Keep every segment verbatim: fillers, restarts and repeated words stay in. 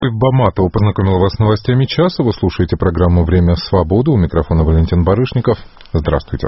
Баматова познакомила вас с новостями часа. Вы слушаете программу «Время свободы». У микрофона Валентин Барышников. Здравствуйте.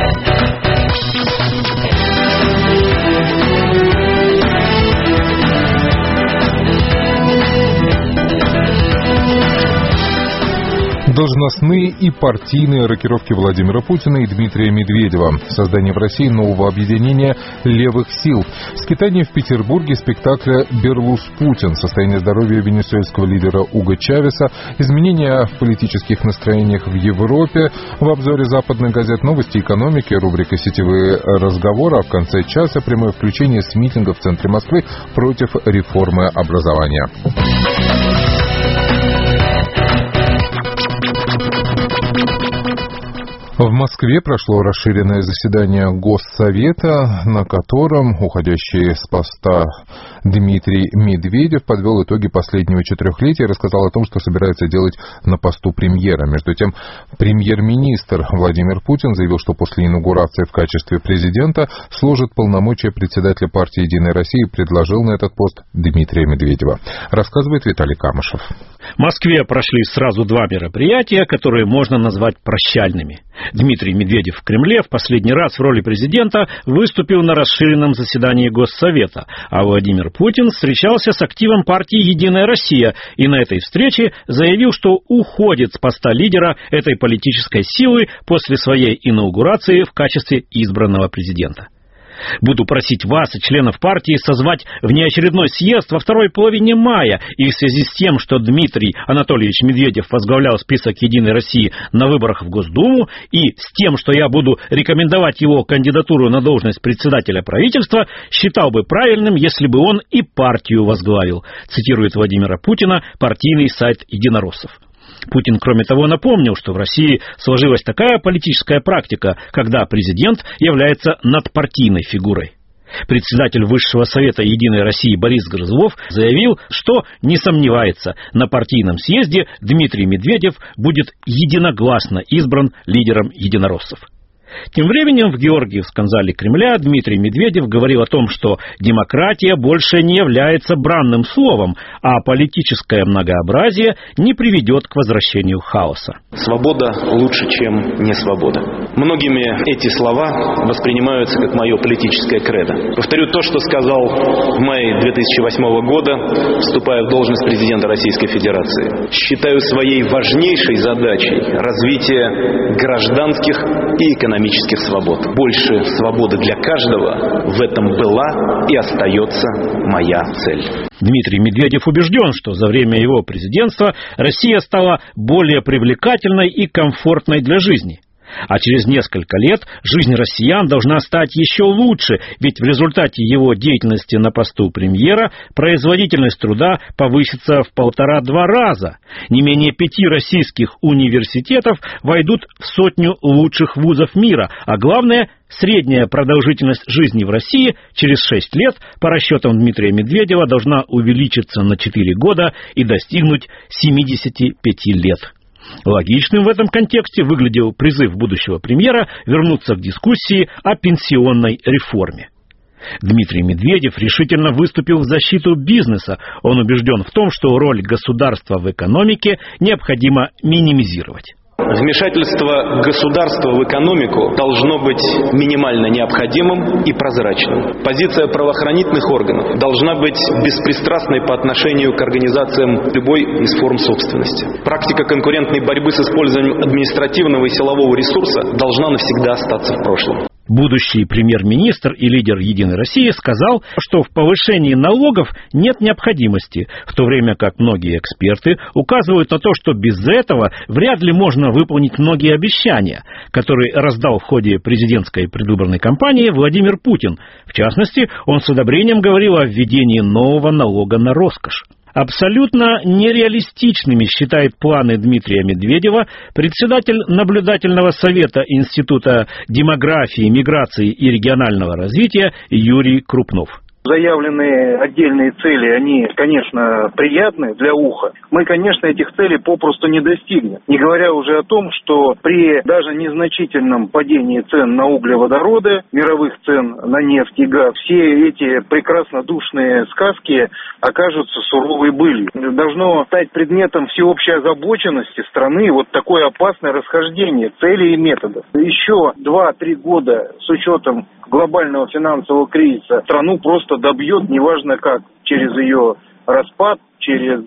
Должностные и партийные рокировки Владимира Путина и Дмитрия Медведева. Создание в России нового объединения левых сил. Скитание в Петербурге спектакля «Берлус-Путин». Состояние здоровья венесуэльского лидера Уго Чавеса. Изменения в политических настроениях в Европе. В обзоре западных газет новости экономики. Рубрика «Сетевые разговоры». А в конце часа прямое включение с митинга в центре Москвы против реформы образования. В Москве прошло расширенное заседание Госсовета, на котором уходящий с поста Дмитрий Медведев подвел итоги последнего четырехлетия и рассказал о том, что собирается делать на посту премьера. Между тем, премьер-министр Владимир Путин заявил, что после инаугурации в качестве президента сложит полномочия председателя партии «Единая Россия» и предложил на этот пост Дмитрия Медведева. Рассказывает Виталий Камышев. В Москве прошли сразу два мероприятия, которые можно назвать прощальными. Дмитрий Медведев в Кремле в последний раз в роли президента выступил на расширенном заседании Госсовета, а Владимир Путин встречался с активом партии «Единая Россия» и на этой встрече заявил, что уходит с поста лидера этой политической силы после своей инаугурации в качестве избранного президента. Буду просить вас и членов партии созвать внеочередной съезд во второй половине мая, и в связи с тем, что Дмитрий Анатольевич Медведев возглавлял список «Единой России» на выборах в Госдуму, и с тем, что я буду рекомендовать его кандидатуру на должность председателя правительства, считал бы правильным, если бы он и партию возглавил, цитирует Владимира Путина партийный сайт «Единороссов». Путин, кроме того, напомнил, что в России сложилась такая политическая практика, когда президент является надпартийной фигурой. Председатель Высшего совета «Единой России» Борис Грызлов заявил, что не сомневается, на партийном съезде Дмитрий Медведев будет единогласно избран лидером единороссов. Тем временем в Георгиевском зале Кремля Дмитрий Медведев говорил о том, что демократия больше не является бранным словом, а политическое многообразие не приведет к возвращению хаоса. Свобода лучше, чем не свобода. Многими эти слова воспринимаются как мое политическое кредо. Повторю то, что сказал в мае две тысячи восьмого года, вступая в должность президента Российской Федерации. Считаю своей важнейшей задачей развитие гражданских и экономических свобод. Больше свободы для каждого, в этом была и остается моя цель. Дмитрий Медведев убежден, что за время его президентства Россия стала более привлекательной и комфортной для жизни. А через несколько лет жизнь россиян должна стать еще лучше, ведь в результате его деятельности на посту премьера производительность труда повысится в полтора-два раза. Не менее пяти российских университетов войдут в сотню лучших вузов мира, а главное, средняя продолжительность жизни в России через шесть лет, по расчетам Дмитрия Медведева, должна увеличиться на четыре года и достигнуть семидесяти пяти лет. Логичным в этом контексте выглядел призыв будущего премьера вернуться к дискуссии о пенсионной реформе. Дмитрий Медведев решительно выступил в защиту бизнеса. Он убежден в том, что роль государства в экономике необходимо минимизировать. Вмешательство государства в экономику должно быть минимально необходимым и прозрачным. Позиция правоохранительных органов должна быть беспристрастной по отношению к организациям любой из форм собственности. Практика конкурентной борьбы с использованием административного и силового ресурса должна навсегда остаться в прошлом. Будущий премьер-министр и лидер «Единой России» сказал, что в повышении налогов нет необходимости, в то время как многие эксперты указывают на то, что без этого вряд ли можно выполнить многие обещания, которые раздал в ходе президентской предвыборной кампании Владимир Путин. В частности, он с одобрением говорил о введении нового налога на роскошь. Абсолютно нереалистичными считает планы Дмитрия Медведева председатель наблюдательного совета Института демографии, миграции и регионального развития Юрий Крупнов. Заявленные отдельные цели, они, конечно, приятны для уха. Мы, конечно, этих целей попросту не достигнем. Не говоря уже о том, что при даже незначительном падении цен на углеводороды, мировых цен на нефть и газ, все эти прекрасно душные сказки окажутся суровой былью. Должно стать предметом всеобщей озабоченности страны вот такое опасное расхождение целей и методов. Еще два-три года с учетом глобального финансового кризиса страну просто добьет, неважно как, через ее распад, через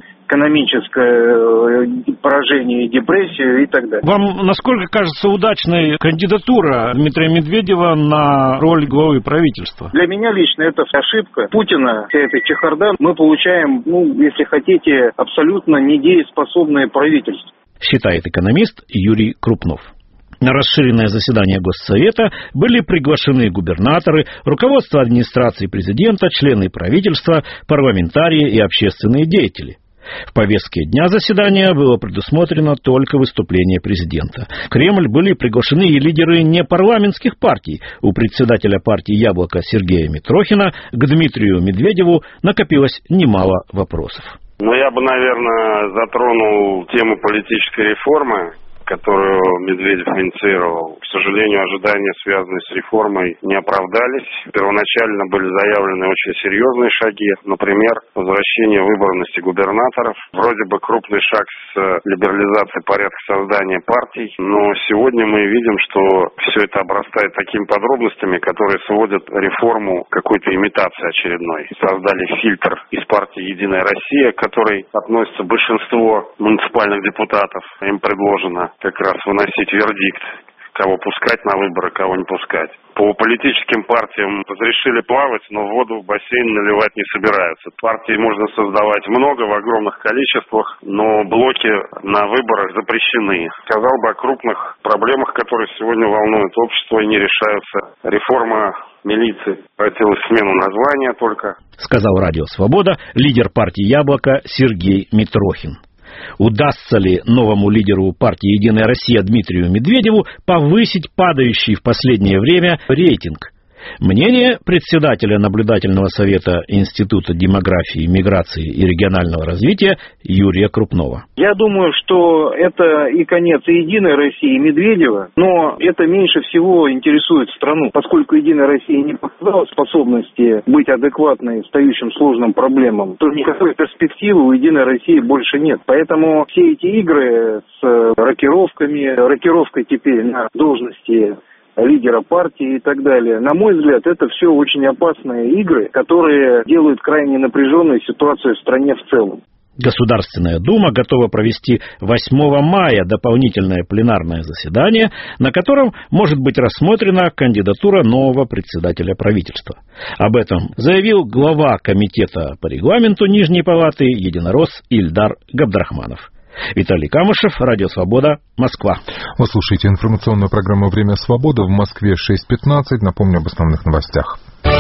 экономическое поражение, депрессию и так далее. Вам насколько кажется удачной кандидатура Дмитрия Медведева на роль главы правительства? Для меня лично это ошибка Путина, вся эта чехарда. Мы получаем, ну, если хотите, абсолютно недееспособное правительство. Считает экономист Юрий Крупнов. На расширенное заседание Госсовета были приглашены губернаторы, руководство администрации президента, члены правительства, парламентарии и общественные деятели. В повестке дня заседания было предусмотрено только выступление президента. В Кремль были приглашены и лидеры непарламентских партий. У председателя партии «Яблоко» Сергея Митрохина к Дмитрию Медведеву накопилось немало вопросов. Ну, я бы, наверное, затронул тему политической реформы, которую Медведев инициировал. К сожалению, ожидания, связанные с реформой, не оправдались. Первоначально были заявлены очень серьезные шаги. Например, возвращение выборности губернаторов. Вроде бы крупный шаг с либерализацией порядка создания партий. Но сегодня мы видим, что все это обрастает такими подробностями, которые сводят реформу к какой-то имитации очередной. Создали фильтр из партии «Единая Россия», к которой относится большинство муниципальных депутатов. Им предложено как раз выносить вердикт, кого пускать на выборы, кого не пускать. По политическим партиям разрешили плавать, но воду в бассейн наливать не собираются. Партий можно создавать много, в огромных количествах, но блоки на выборах запрещены. Сказал бы о крупных проблемах, которые сегодня волнуют общество и не решаются. Реформа милиции превратилась в смену названия только. Сказал Радио Свобода лидер партии «Яблоко» Сергей Митрохин. Удастся ли новому лидеру партии «Единая Россия» Дмитрию Медведеву повысить падающий в последнее время рейтинг? Мнение председателя наблюдательного совета Института демографии, миграции и регионального развития Юрия Крупнова. Я думаю, что это и конец и «Единой России», и Медведева, но это меньше всего интересует страну, поскольку «Единая Россия» не показала способности быть адекватной встающим сложным проблемам, то никакой перспективы у «Единой России» больше нет. Поэтому все эти игры с рокировками, рокировкой теперь на должности лидера партии и так далее. На мой взгляд, это все очень опасные игры, которые делают крайне напряженную ситуацию в стране в целом. Государственная Дума готова провести восьмого мая дополнительное пленарное заседание, на котором может быть рассмотрена кандидатура нового председателя правительства. Об этом заявил глава комитета по регламенту Нижней палаты единорос Ильдар Габдрахманов. Виталий Камышев, Радио Свобода, Москва. Вы слушаете информационную программу «Время свободы» в Москве шесть пятнадцать. Напомню об основных новостях.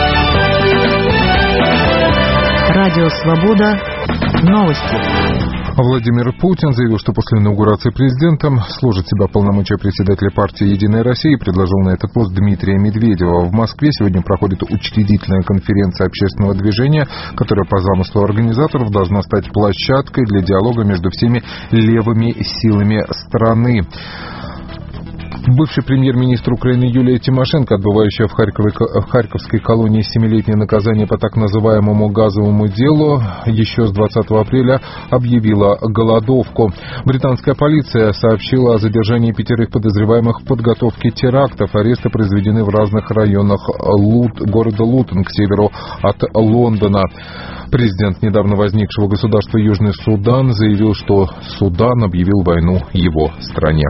Радио Свобода. Новости. Владимир Путин заявил, что после инаугурации президентом сложит в себя полномочия председателя партии «Единая Россия» и предложил на этот пост Дмитрия Медведева. В Москве сегодня проходит учредительная конференция общественного движения, которая по замыслу организаторов должна стать площадкой для диалога между всеми левыми силами страны. Бывший премьер-министр Украины Юлия Тимошенко, отбывающая в, Харькове, в Харьковской колонии семилетнее наказание по так называемому газовому делу, еще с двадцатого апреля объявила голодовку. Британская полиция сообщила о задержании пятерых подозреваемых в подготовке терактов. Аресты произведены в разных районах Лут, города Лутон к северу от Лондона. Президент недавно возникшего государства Южный Судан заявил, что Судан объявил войну его стране.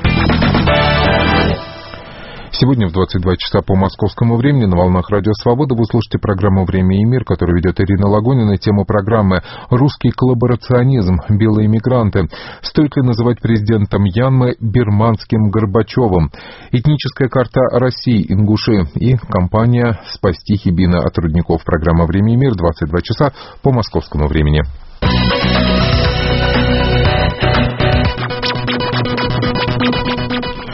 Сегодня в двадцать два часа по московскому времени на волнах Радио Свобода вы слушаете программу «Время и мир», которую ведет Ирина Лагунина. Тема программы «Русский коллаборационизм. Белые мигранты». Стоит ли называть президентом Мьянмы бирманским Горбачевым? Этническая карта России, ингуши и компания «Спасти Хибина» от рудников. Программа «Время и мир», двадцать два часа по московскому времени. Сегодня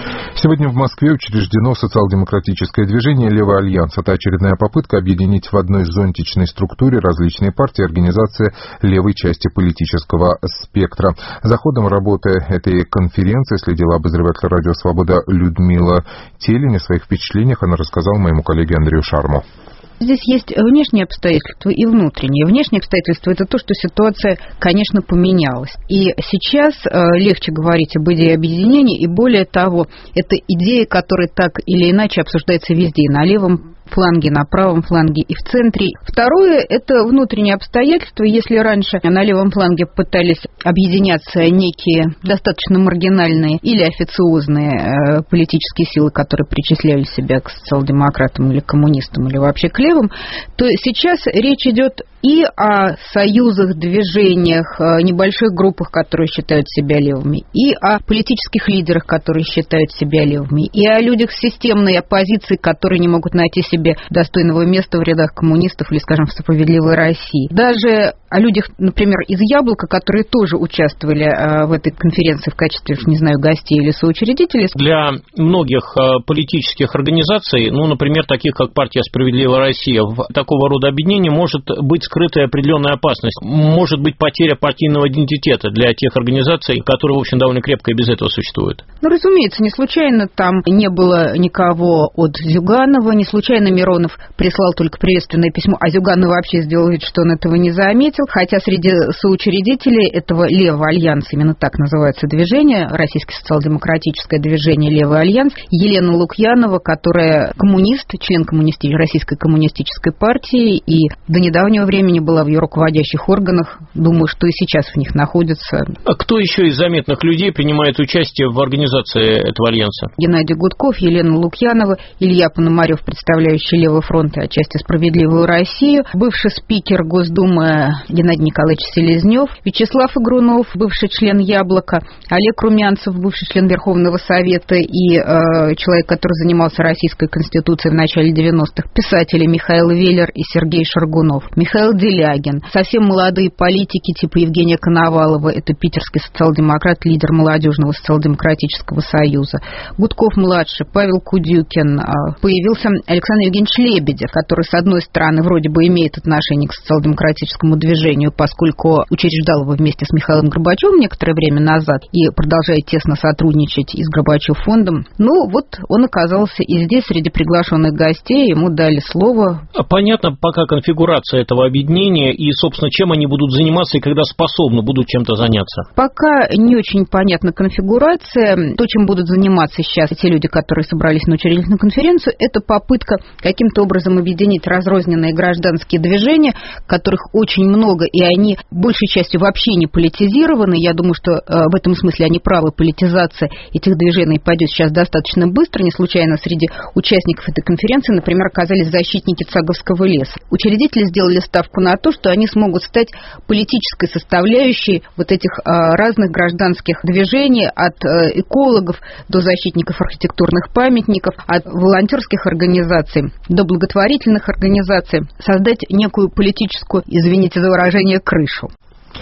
Сегодня в Москве учреждено социал-демократическое движение «Левый альянс». Это очередная попытка объединить в одной зонтичной структуре различные партии и организации левой части политического спектра. За ходом работы этой конференции следила обозреватель «Радио Свобода» Людмила Телень. О своих впечатлениях она рассказала моему коллеге Андрею Шарму. Здесь есть внешние обстоятельства и внутренние. Внешние обстоятельства – это то, что ситуация, конечно, поменялась. И сейчас легче говорить об идее объединения, и более того, это идея, которая так или иначе обсуждается везде, и на левом фланге, на правом фланге и в центре. Второе – это внутренние обстоятельства. Если раньше на левом фланге пытались объединяться некие достаточно маргинальные или официозные э, политические силы, которые причисляли себя к социал-демократам или коммунистам, или вообще к левым, то сейчас речь идет и о союзах, движениях, небольших группах, которые считают себя левыми, и о политических лидерах, которые считают себя левыми, и о людях системной оппозиции, которые не могут найти себе достойного места в рядах коммунистов или, скажем, в «Справедливой России». Даже о людях, например, из «Яблока», которые тоже участвовали в этой конференции в качестве, не знаю, гостей или соучредителей. Для многих политических организаций, ну, например, таких как партия «Справедливая Россия», в такого рода объединении может быть скрытая определенная опасность. Может быть потеря партийного идентитета для тех организаций, которые, в общем, довольно крепко и без этого существуют. Ну, разумеется, не случайно там не было никого от Зюганова, не случайно Миронов прислал только приветственное письмо, а Зюганов вообще сделал вид, что он этого не заметил, хотя среди соучредителей этого Левого альянса, именно так называется движение, Российское социал-демократическое движение «Левый альянс», Елена Лукьянова, которая коммунист, член коммунисти... Российской коммунистической партии и до недавнего времени была в ее руководящих органах. Думаю, что и сейчас в них находится. А кто еще из заметных людей принимает участие в организации этого альянса? Геннадий Гудков, Елена Лукьянова, Илья Пономарев, представляющий Левый фронт и отчасти «Справедливую Россию», бывший спикер Госдумы Геннадий Николаевич Селезнев, Вячеслав Игрунов, бывший член «Яблока», Олег Румянцев, бывший член Верховного Совета и э, человек, который занимался Российской Конституцией в начале девяностых, писатели Михаил Веллер и Сергей Шаргунов, Михаил Делягин, совсем молодые политики типа Евгения Коновалова, это питерский социал-демократ, лидер молодежного социал-демократического союза, Гудков-младший, Павел Кудюкин, появился Александр Евгеньевич Лебедев, который, с одной стороны, вроде бы имеет отношение к социал-демократическому движению, поскольку учреждал его вместе с Михаилом Горбачевым некоторое время назад и продолжает тесно сотрудничать и с Горбачев-фондом. Ну, вот он оказался и здесь, среди приглашенных гостей, ему дали слово. Понятно пока конфигурация этого объединения и, собственно, чем они будут заниматься и когда способны будут чем-то заняться? Пока не очень понятна конфигурация. То, чем будут заниматься сейчас те люди, которые собрались на учредительную конференцию, это попытка каким-то образом объединить разрозненные гражданские движения, которых очень много, и они большей частью вообще не политизированы. Я думаю, что в этом смысле они правы. Политизация этих движений пойдет сейчас достаточно быстро. Не случайно среди участников этой конференции, например, оказались защитники Цаговского леса. Учредители сделали ставку на то, что они смогут стать политической составляющей вот этих а, разных гражданских движений, от а, экологов до защитников архитектурных памятников, от волонтерских организаций до благотворительных организаций, создать некую политическую, извините за выражение, крышу.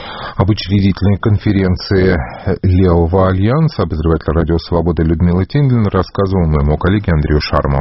Об учредительной конференции Левого альянса обозреватель «Радио Свобода» Людмила Телень рассказывал моему коллеге Андрею Шарму.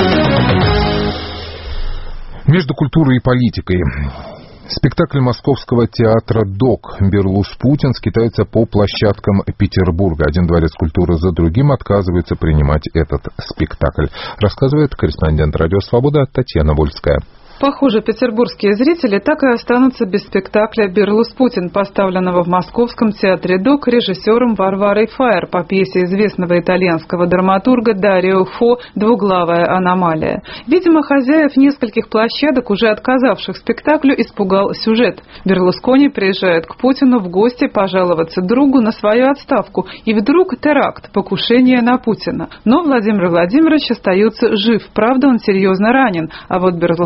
Между культурой и политикой. Спектакль Московского театра «Док» «Берлус-Путин» скитается по площадкам Петербурга. Один дворец культуры за другим отказывается принимать этот спектакль. Рассказывает корреспондент «Радио Свобода» Татьяна Вольская. Похоже, петербургские зрители так и останутся без спектакля «Берлус-Путин», поставленного в Московском театре «Док» режиссером Варварой Фаер по пьесе известного итальянского драматурга Дарио Фо «Двуглавая аномалия». Видимо, хозяев нескольких площадок, уже отказавших спектаклю, испугал сюжет. Берлускони приезжает к Путину в гости пожаловаться другу на свою отставку, и вдруг теракт, покушение на Путина. Но Владимир Владимирович остается жив, правда, он серьезно ранен, а вот Берлускони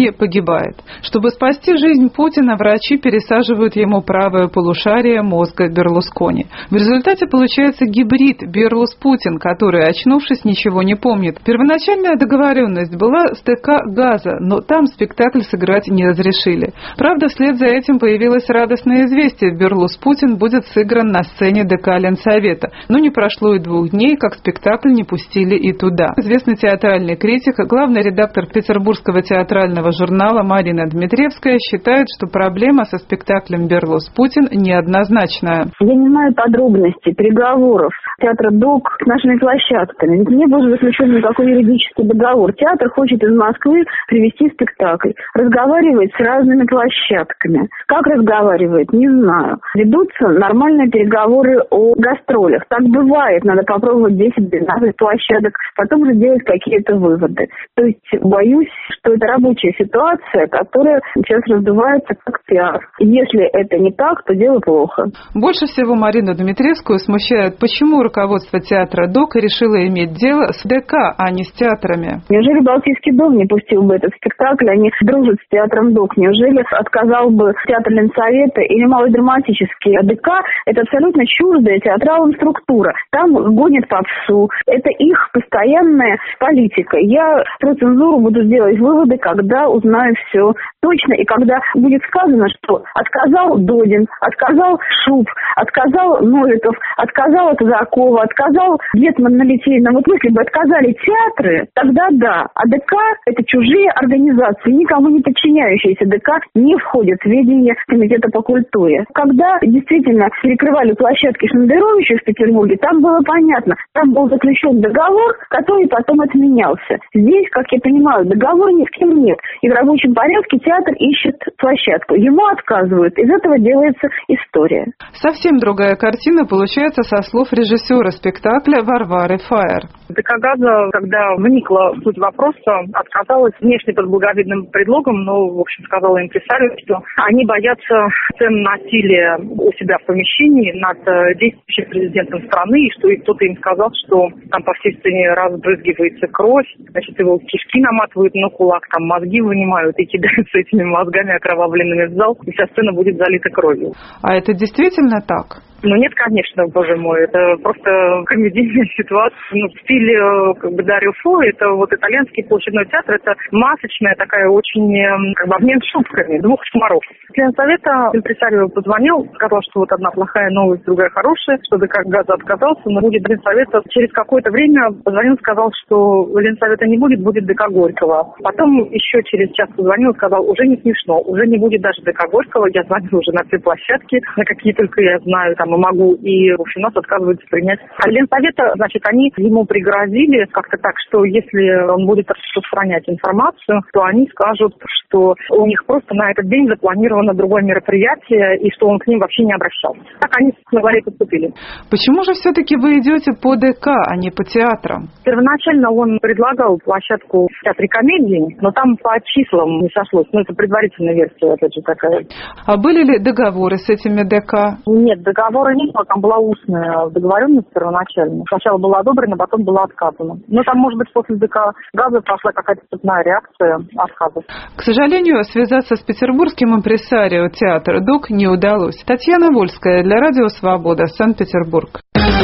Берлускони погибает. Чтобы спасти жизнь Путина, врачи пересаживают ему правое полушарие мозга Берлускони. В результате получается гибрид Берлус-Путин, который, очнувшись, ничего не помнит. Первоначальная договоренность была с ДК «Газа», но там спектакль сыграть не разрешили. Правда, вслед за этим появилось радостное известие: Берлус-Путин будет сыгран на сцене ДК Ленсовета. Но не прошло и двух дней, как спектакль не пустили и туда. Известный театральный критик, главный редактор петербургского театрального журнала Марина Дмитриевская считает, что проблема со спектаклем «Берлус-Путин» неоднозначная. Я не знаю подробностей переговоров театра ДОК с нашими площадками. Ведь не был заключен никакой юридический договор. Театр хочет из Москвы привезти спектакль. Разговаривает с разными площадками. Как разговаривает, не знаю. Ведутся нормальные переговоры о гастролях. Так бывает. Надо попробовать десять-двенадцать площадок, потом уже делать какие-то выводы. То есть боюсь, что это рабочая ситуация, которая сейчас раздувается как пиар. Если это не так, то дело плохо. Больше всего Марину Дмитриевскую смущает, почему руководство театра ДОК решило иметь дело с ДК, а не с театрами. Неужели Балтийский дом не пустил бы этот спектакль? Они дружат с театром ДОК. Неужели отказал бы театр Ленсовета или малодраматический? А ДК – это абсолютно чуждая театралам структура. Там гонят попсу. Это их постоянная политика. Я про цензуру буду делать выводы, когда узнаю все точно. И когда будет сказано, что отказал Додин, отказал Шуб, отказал Новиков, отказал Казакова, отказал Гетман на Литейном. Вот если бы отказали театры, тогда да. А ДК – это чужие организации, никому не подчиняющиеся. ДК не входят в ведение Комитета по культуре. Когда действительно перекрывали площадки Шендеровича в Петербурге, там было понятно, там был заключен договор, который потом отменялся. Здесь, как я понимаю, договора ни с кем нет. И в рабочем порядке театр ищет площадку. Ему отказывают. Из этого делается история. Совсем другая картина получается со слов режиссера спектакля Варвары Фаер. ДК «Газа», когда вникла в суть вопроса, отказалась внешне под благовидным предлогом, но, в общем, сказала импресарио, что они боятся цен насилия у себя в помещении над действующим президентом страны, и что кто-то им сказал, что там по всей сцене разбрызгивается кровь, значит, его кишки наматывают на кулак, там мозги вынимают и кидаются этими мозгами окровавленными в зал, и вся сцена будет залита кровью. А это действительно так? Ну нет, конечно, боже мой, это просто комедийная ситуация. Ну, в стиле как бы Дарио Фо, это вот итальянский площадной театр, это масочная такая очень как бы обмен шутками двух комаров. Член совета импресарио позвонил, сказал, что вот одна плохая новость, другая хорошая, что ДК «Газа» отказался, но будет Ленсовета. Через какое-то время позвонил, сказал, что Ленсовета не будет, будет ДК Горького. Потом еще через час позвонил, сказал, уже не смешно, уже не будет даже ДК Горького, я звоню уже на все площадки, на какие только я знаю, там, и могу, и, в общем, нас отказываются принять. А Ленсовета, значит, они ему пригрозили как-то так, что если он будет распространять информацию, то они скажут, что у них просто на этот день запланировано другое мероприятие, и что он к ним вообще не обращался. Так они, собственно говоря, и поступили. Почему же все-таки вы идете по ДК, а не по театрам? Первоначально он предлагал площадку в театре комедии, но там по числам не сошлось. Ну, это предварительная версия, опять же, такая. А были ли договоры с этими ДК? Нет, договора не было, там была устная договоренность первоначально. Сначала была одобрена, потом была отказана. Но там, может быть, после ДК «Газа» пошла какая-то цепная реакция отказа. К сожалению, связаться с петербургским импресарио театра ДОК не удалось. Татьяна Вольская для Радио Свобода, Санкт-Петербург.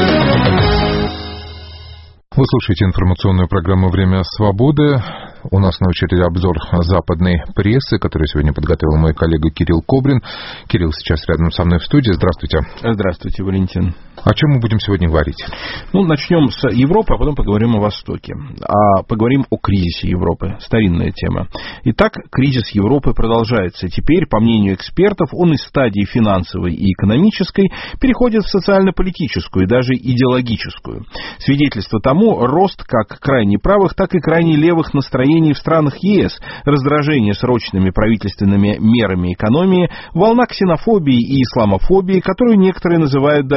Вы слушаете информационную программу «Время свободы». У нас на очереди обзор западной прессы, который сегодня подготовил мой коллега Кирилл Кобрин. Кирилл сейчас рядом со мной в студии. Здравствуйте. Здравствуйте, Валентин. О чем мы будем сегодня говорить? Ну, начнем с Европы, а потом поговорим о Востоке. А поговорим о кризисе Европы. Старинная тема. Итак, кризис Европы продолжается. Теперь, по мнению экспертов, он из стадии финансовой и экономической переходит в социально-политическую и даже идеологическую. Свидетельство тому рост как крайне правых, так и крайне левых настроений в странах ЕС, раздражение срочными правительственными мерами экономии, волна ксенофобии и исламофобии, которую некоторые называют даже заметной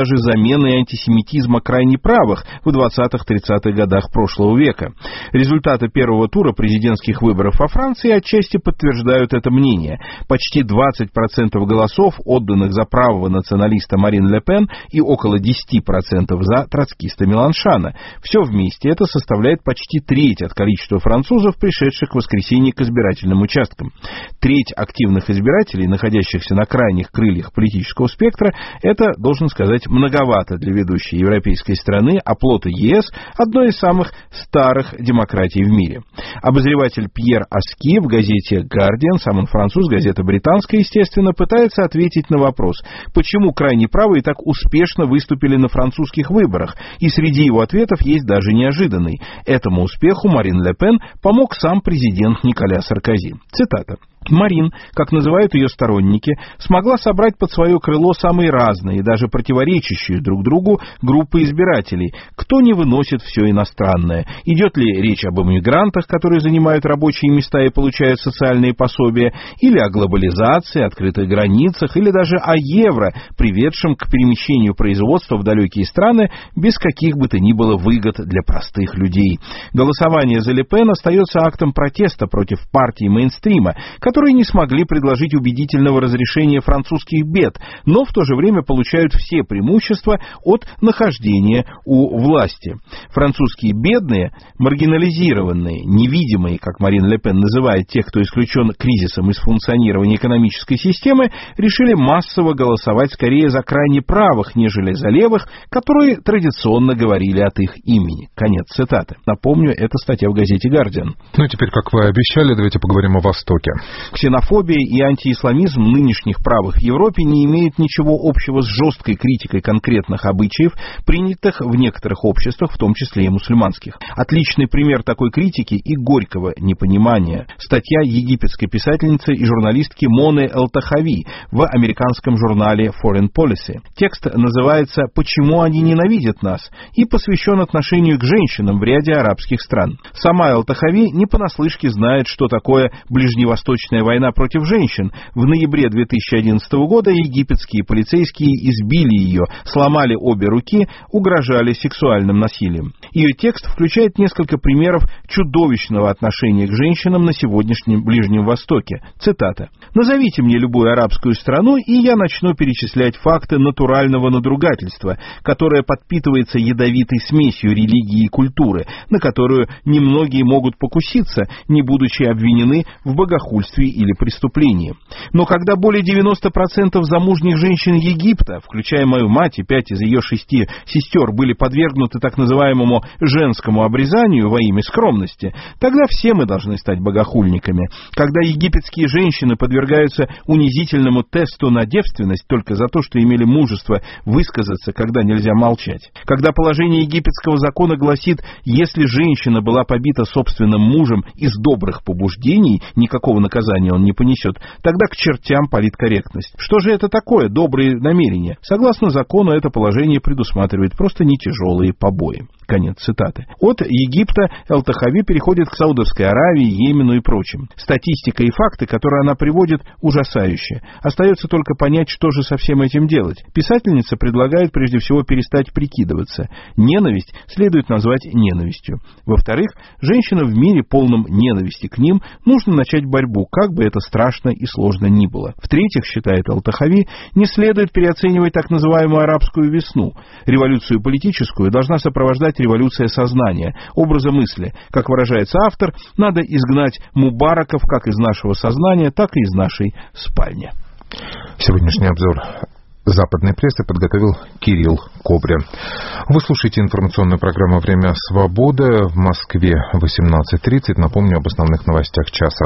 перемены антисемитизма крайне правых в двадцатых-тридцатых годах прошлого века. Результаты первого тура президентских выборов во Франции отчасти подтверждают это мнение. Почти двадцать процентов голосов, отданных за правого националиста Марин Ле Пен, и около десять процентов за троцкиста Меланшана. Все вместе это составляет почти треть от количества французов, пришедших в воскресенье к избирательным участкам. Треть активных избирателей, находящихся на крайних крыльях политического спектра, это, должен сказать, многовато для ведущей европейской страны, оплота ЕС, одной из самых старых демократий в мире. Обозреватель Пьер Аски в газете «Гардиан», сам он француз, газета британская, естественно, пытается ответить на вопрос, почему крайне правые так успешно выступили на французских выборах, и среди его ответов есть даже неожиданный. Этому успеху Марин Ле Пен помог сам президент Николя Саркози. Цитата. Марин, как называют ее сторонники, смогла собрать под свое крыло самые разные, даже противоречащие друг другу группы избирателей. Кто не выносит все иностранное? Идет ли речь об иммигрантах, которые занимают рабочие места и получают социальные пособия, или о глобализации, открытых границах, или даже о евро, приведшем к перемещению производства в далекие страны без каких бы то ни было выгод для простых людей. Голосование за Ле Пен остается актом протеста против партии мейнстрима, которые не смогли предложить убедительного разрешения французских бед, но в то же время получают все преимущества от нахождения у власти. Французские бедные, маргинализированные, невидимые, как Марин Ле Пен называет тех, кто исключен кризисом из функционирования экономической системы, решили массово голосовать скорее за крайне правых, нежели за левых, которые традиционно говорили от их имени. Конец цитаты. Напомню, это статья в газете «Гардиан». Ну и теперь, как вы обещали, давайте поговорим о Востоке. Ксенофобия и антиисламизм нынешних правых в Европе не имеют ничего общего с жесткой критикой конкретных обычаев, принятых в некоторых обществах, в том числе и мусульманских. Отличный пример такой критики и горького непонимания. Статья египетской писательницы и журналистки Моны Элтахави в американском журнале Foreign Policy. Текст называется «Почему они ненавидят нас?» и посвящен отношению к женщинам в ряде арабских стран. Сама Элтахави не понаслышке знает, что такое ближневосточная война против женщин. В ноябре две тысячи одиннадцатого года египетские полицейские избили ее, сломали обе руки, угрожали сексуальным насилием. Ее текст включает несколько примеров чудовищного отношения к женщинам на сегодняшнем Ближнем Востоке. Цитата. «Назовите мне любую арабскую страну, и я начну перечислять факты натурального надругательства, которое подпитывается ядовитой смесью религии и культуры, на которую немногие могут покуситься, не будучи обвинены в богохульстве или преступлении. Но когда более девяносто процентов замужних женщин Египта, включая мою мать и пять из ее шести сестер, были подвергнуты так называемому женскому обрезанию во имя скромности, тогда все мы должны стать богохульниками. Когда египетские женщины подвергаются унизительному тесту на девственность только за то, что имели мужество высказаться, когда нельзя молчать. Когда положение египетского закона гласит, если женщина была побита собственным мужем из добрых побуждений, никакого наказания он не понесет, тогда к чертям политкорректность. Что же это такое, добрые намерения? Согласно закону, это положение предусматривает просто не тяжелые побои. Конец цитаты. От Египта Элтахави переходит к Саудовской Аравии, Йемену и прочим. Статистика и факты, которые она приводит, ужасающие. Остается только понять, что же со всем этим делать. Писательница предлагает прежде всего перестать прикидываться. Ненависть следует назвать ненавистью. Во-вторых, женщинам в мире, полном ненависти к ним, нужно начать борьбу, как бы это страшно и сложно ни было. В-третьих, считает Элтахави, не следует переоценивать так называемую арабскую весну. Революцию политическую должна сопровождать революция сознания, образа мысли. Как выражается автор, надо изгнать мубараков как из нашего сознания, так и из нашей спальни. Сегодняшний обзор западной прессы подготовил Кирилл Кобрин. Вы слушаете информационную программу «Время свободы». В Москве восемнадцать тридцать. Напомню об основных новостях часа.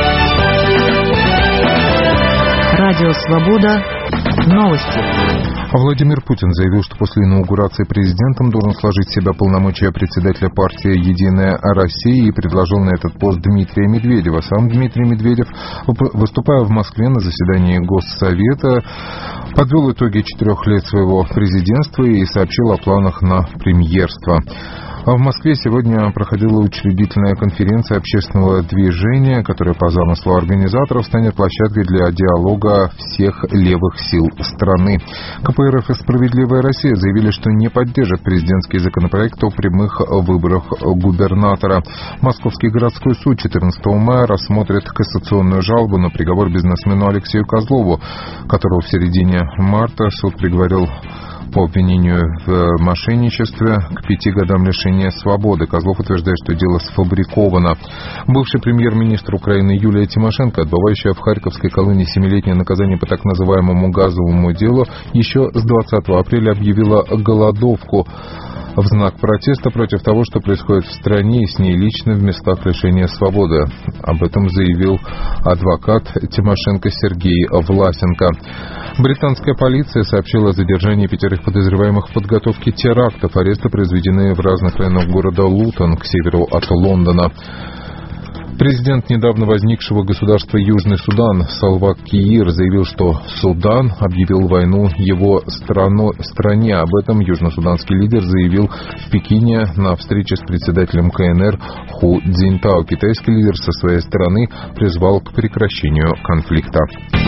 Радио «Свобода». Новости. Владимир Путин заявил, что после инаугурации президентом должен сложить в себя полномочия председателя партии «Единая Россия» и предложил на этот пост Дмитрия Медведева. Сам Дмитрий Медведев, выступая в Москве на заседании Госсовета, подвел итоги четырех лет своего президентства и сообщил о планах на премьерство. А в Москве сегодня проходила учредительная конференция общественного движения, которая по замыслу организаторов станет площадкой для диалога всех левых сил страны. КПРФ и «Справедливая Россия» заявили, что не поддержат президентский законопроект о прямых выборах губернатора. Московский городской суд четырнадцатого мая рассмотрит кассационную жалобу на приговор бизнесмену Алексею Козлову, которого в середине марта суд приговорил по обвинению в мошенничестве к пяти годам лишения свободы. Козлов утверждает, что дело сфабриковано. Бывший премьер-министр Украины Юлия Тимошенко, отбывающая в Харьковской колонии семилетнее наказание по так называемому газовому делу, еще с двадцатого апреля объявила голодовку в знак протеста против того, что происходит в стране и с ней лично в местах лишения свободы. Об этом заявил адвокат Тимошенко Сергей Власенко. Британская полиция сообщила о задержании пятерых подозреваемых в подготовке терактов. Аресты произведены в разных районах города Лутон, к северу от Лондона. Президент недавно возникшего государства Южный Судан Салва Киир заявил, что Судан объявил войну его страну, стране. Об этом южносуданский лидер заявил в Пекине на встрече с председателем КНР Ху Цзиньтао. Китайский лидер со своей стороны призвал к прекращению конфликта.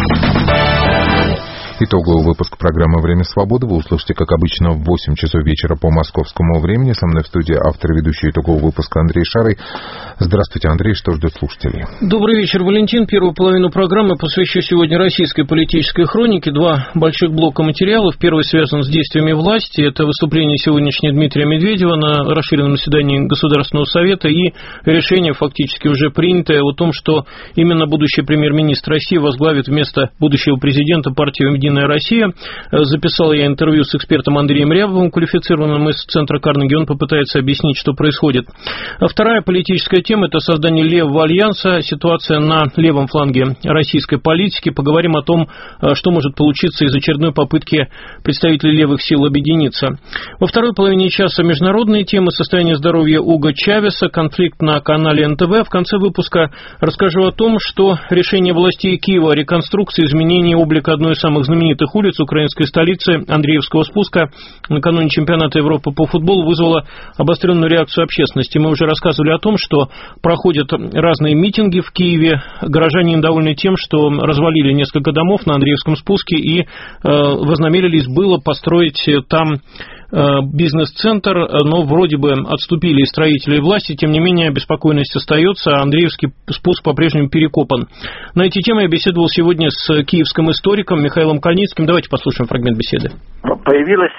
Итоговый выпуск программы «Время свободы» вы услышите, как обычно, в восемь часов вечера по московскому времени. Со мной в студии автор и ведущий итогового выпуска Андрей Шарый. Здравствуйте, Андрей. Что ждет слушателей? Добрый вечер, Валентин. Первую половину программы посвящу сегодня российской политической хронике. Два больших блока материалов. Первый связан с действиями власти. Это выступление сегодняшнее Дмитрия Медведева на расширенном заседании Государственного совета и решение, фактически уже принятое, о том, что именно будущий премьер-министр России возглавит вместо будущего президента партию «Единая Россия». Записал я интервью с экспертом Андреем Рябовым, квалифицированным из центра Карнеги. Он попытается объяснить, что происходит. А вторая политическая тема – это создание левого альянса, ситуация на левом фланге российской политики. Поговорим о том, что может получиться из очередной попытки представителей левых сил объединиться. Во второй половине часа международные темы: состояние здоровья Уго Чавеса, конфликт на канале эн тэ вэ. В конце выпуска расскажу о том, что решение властей Киева о реконструкции, изменении облика одной из самых знаменитых знаменитых улиц украинской столицы Андреевского спуска накануне чемпионата Европы по футболу вызвало обостренную реакцию общественности. Мы уже рассказывали о том, что проходят разные митинги в Киеве. Горожане недовольны тем, что развалили несколько домов на Андреевском спуске и э, вознамерились было построить там бизнес-центр, но вроде бы отступили и строители, и власти. Тем не менее, обеспокоенность остается, а Андреевский спуск по-прежнему перекопан. На эти темы я беседовал сегодня с киевским историком Михаилом Кальницким. Давайте послушаем фрагмент беседы. Появилось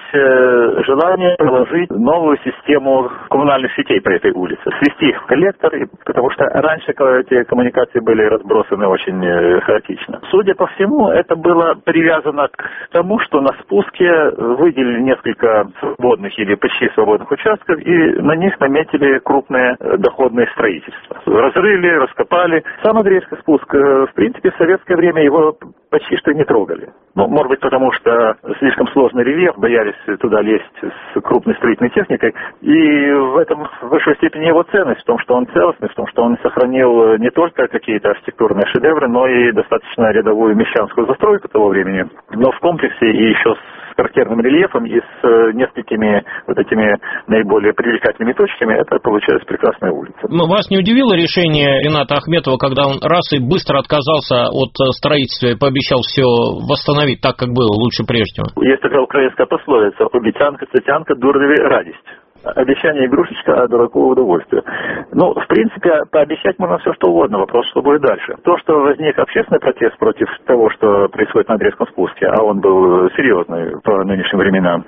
желание проложить новую систему коммунальных сетей по этой улице, свести их в коллектор, потому что раньше эти коммуникации были разбросаны очень хаотично. Судя по всему, это было привязано к тому, что на спуске выделили несколько свободных или почти свободных участков, и на них наметили крупные доходные строительства. Разрыли, раскопали. Сам Андреевский спуск, в принципе, в советское время его почти что не трогали. Ну, может быть, потому что слишком сложный рельеф, боялись туда лезть с крупной строительной техникой. И в этом в высшей степени его ценность, в том, что он целостный, в том, что он сохранил не только какие-то архитектурные шедевры, но и достаточно рядовую мещанскую застройку того времени, но в комплексе и еще с характерным рельефом и с несколькими вот этими наиболее привлекательными точками, это получается прекрасная улица. Но вас не удивило решение Рената Ахметова, когда он раз и быстро отказался от строительства и пообещал все восстановить так, как было, лучше прежнего? Есть такая украинская пословица: «Обіцянка, цятянка, дурневі радість». Обещание игрушечка, а дураку удовольствие. Ну, в принципе, пообещать можно все что угодно, вопрос, что будет дальше. То, что возник общественный протест против того, что происходит на Андреевском спуске, а он был серьезный по нынешним временам,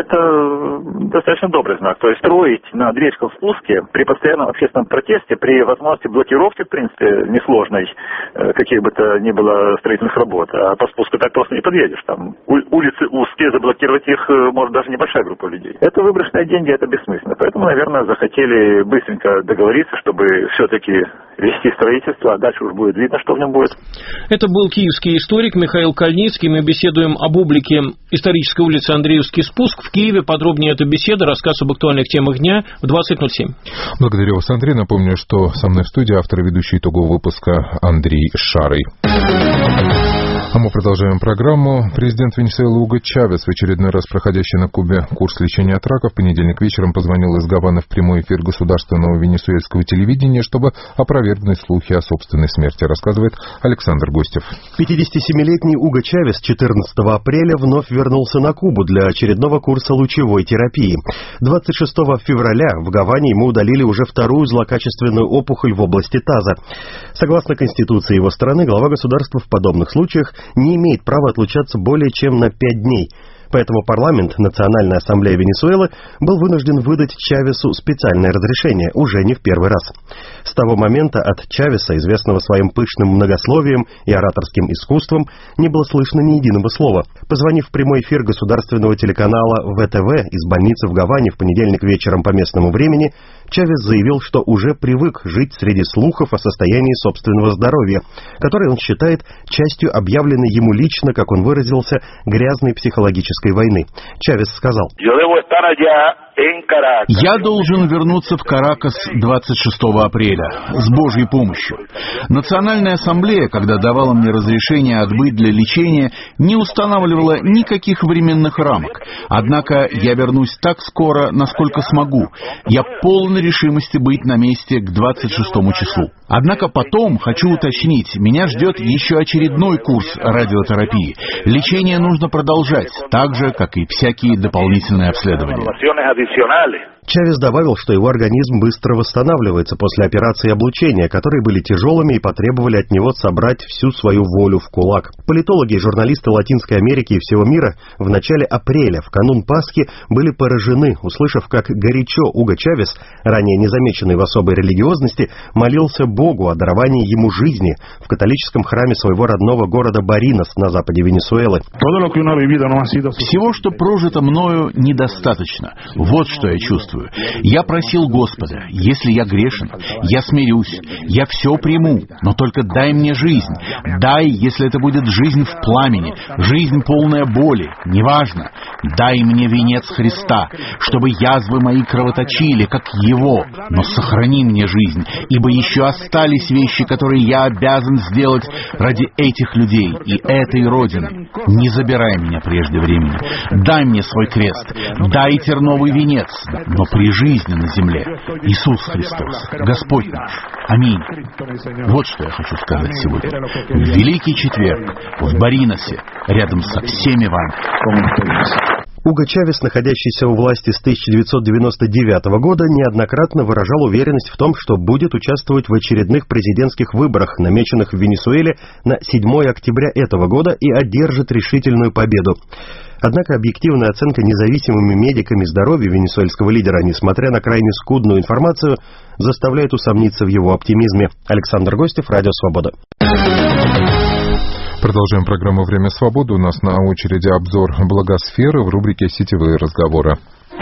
это достаточно добрый знак. То есть строить на Андреевском спуске при постоянном общественном протесте, при возможности блокировки, в принципе, несложной, каких бы то ни было строительных работ, а по спуску так просто не подъедешь. Там улицы узкие, заблокировать их может даже небольшая группа людей. Это выброшенные деньги, это бессмысленно. Поэтому, наверное, захотели быстренько договориться, чтобы все-таки вести строительство, а дальше уж будет видно, что в нем будет. Это был киевский историк Михаил Кальницкий. Мы беседуем об облике исторической улицы Андреевский спуск в Киеве. Подробнее эта беседа, рассказ об актуальных темах дня в двадцать ноль семь. Благодарю вас, Андрей. Напомню, что со мной в студии автор и ведущий итогового выпуска Андрей Шарый. А мы продолжаем программу. Президент Венесуэлы Уго Чавес, в очередной раз проходящий на Кубе курс лечения от рака, в понедельник вечером позвонил из Гаваны в прямой эфир государственного венесуэльского телевидения, чтобы опровергнуть слухи о собственной смерти, рассказывает Александр Гостев. пятидесятисемилетний Уго Чавес четырнадцатого апреля вновь вернулся на Кубу для очередного курса лучевой терапии. двадцать шестого февраля в Гаване ему удалили уже вторую злокачественную опухоль в области таза. Согласно Конституции его страны, глава государства в подобных случаях не имеет права отлучаться более чем на пять дней. Поэтому парламент, Национальная ассамблея Венесуэлы, был вынужден выдать Чавесу специальное разрешение, уже не в первый раз. С того момента от Чавеса, известного своим пышным многословием и ораторским искусством, не было слышно ни единого слова. Позвонив в прямой эфир государственного телеканала вэ тэ вэ из больницы в Гаване в понедельник вечером по местному времени, Чавес заявил, что уже привык жить среди слухов о состоянии собственного здоровья, которые он считает частью объявленной ему лично, как он выразился, грязной психологической войны. Чавес сказал: «Я должен вернуться в Каракас двадцать шестого апреля с Божьей помощью. Национальная ассамблея, когда давала мне разрешение отбыть для лечения, не устанавливала никаких временных рамок. Однако я вернусь так скоро, насколько смогу. Я полон решимости быть на месте к двадцать шестому числу. Однако потом, хочу уточнить, меня ждет еще очередной курс радиотерапии. Лечение нужно продолжать, так же, как и всякие дополнительные обследования». Чавес добавил, что его организм быстро восстанавливается после операции облучения, которые были тяжелыми и потребовали от него собрать всю свою волю в кулак. Политологи и журналисты Латинской Америки и всего мира в начале апреля, в канун Пасхи, были поражены, услышав, как горячо Уго Чавес, ранее незамеченный в особой религиозности, молился Богу о даровании ему жизни в католическом храме своего родного города Баринас на западе Венесуэлы. «Всего, что прожито мною, недостаточно. Вот что я чувствую. Я просил Господа, если я грешен, я смирюсь, я все приму, но только дай мне жизнь. Дай, если это будет жизнь в пламени, жизнь полная боли, неважно. Дай мне венец Христа, чтобы язвы мои кровоточили, как Его, но сохрани мне жизнь, ибо еще остались вещи, которые я обязан сделать ради этих людей и этой Родины. Не забирай меня прежде времени. Дай мне свой крест, дай терновый венец, но при жизни на земле. Иисус Христос, Господь наш. Аминь». Вот что я хочу сказать сегодня. В Великий Четверг, в Баринасе, рядом со всеми вами. Уго Чавес, находящийся у власти с тысяча девятьсот девяносто девятого года, неоднократно выражал уверенность в том, что будет участвовать в очередных президентских выборах, намеченных в Венесуэле на седьмое октября этого года, и одержит решительную победу. Однако объективная оценка независимыми медиками здоровья венесуэльского лидера, несмотря на крайне скудную информацию, заставляет усомниться в его оптимизме. Александр Гостев, Радио Свобода. Продолжаем программу «Время свободы». У нас на очереди обзор благосферы в рубрике «Сетевые разговоры».